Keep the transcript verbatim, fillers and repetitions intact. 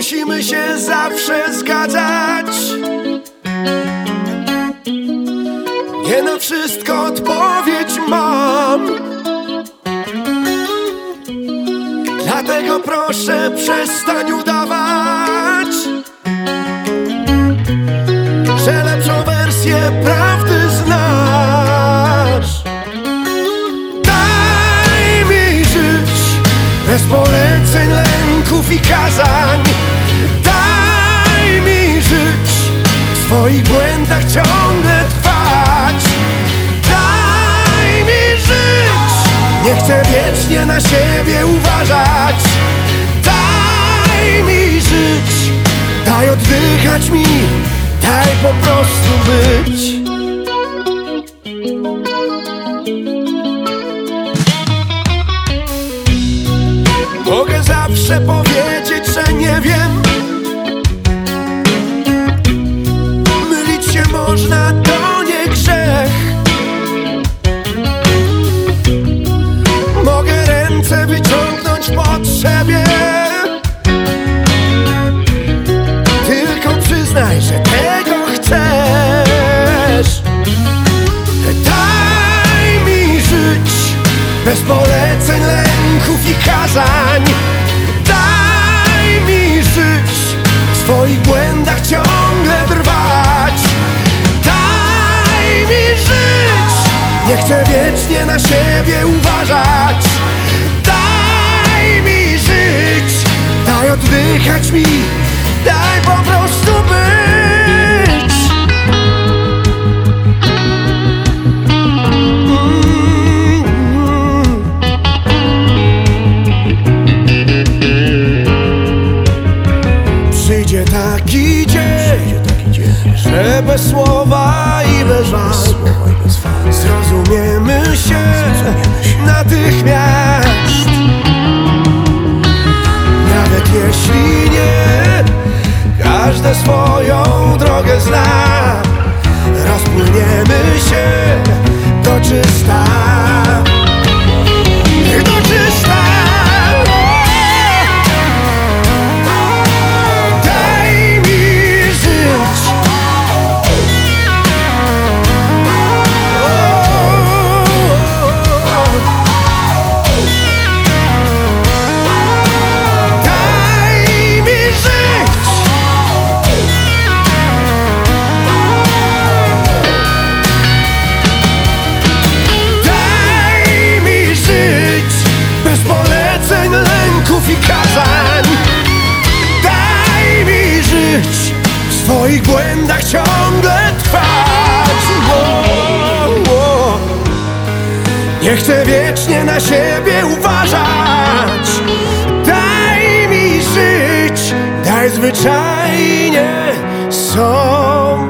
musimy się zawsze zgadzać. Nie na wszystko odpowiedź mam, dlatego proszę przestań udawać, że lepszą wersję prawdy znasz. Daj mi żyć bez poleceń, lęków i kazań. Daj mi żyć w swoich błędach ciągle trwać. Daj mi żyć, nie chcę wiecznie na siebie uważać. Daj mi żyć, daj oddychać mi, daj po prostu być. Mogę zawsze powiedzieć, że nie wiem. Mylić się można, to nie grzech. Mogę ręce wyciągnąć w potrzebie. Tylko przyznaj, że tego chcesz. Daj mi żyć bez poleceń, lęków i kazań. Daj mi żyć w swoich błędach ciągle trwać. Daj mi żyć, nie chcę wiecznie na siebie uważać. Daj mi żyć, daj oddychać mi, daj po prostu być. Przyjdzie taki dzień, że bez słowa i bez walk zrozumiemy się natychmiast. Nawet jeśli nie każdy swoją drogę zna, rozpłyniemy się do czysta, do czysta. Daj mi żyć, daj mi żyć. Daj mi żyć bez poleceń, lęków i kazań. Daj mi żyć w swoich błędach ciągle trwać. Wo, wo. Nie chcę wiecznie na siebie uważać. Daj mi żyć, daj zwyczajnie sobie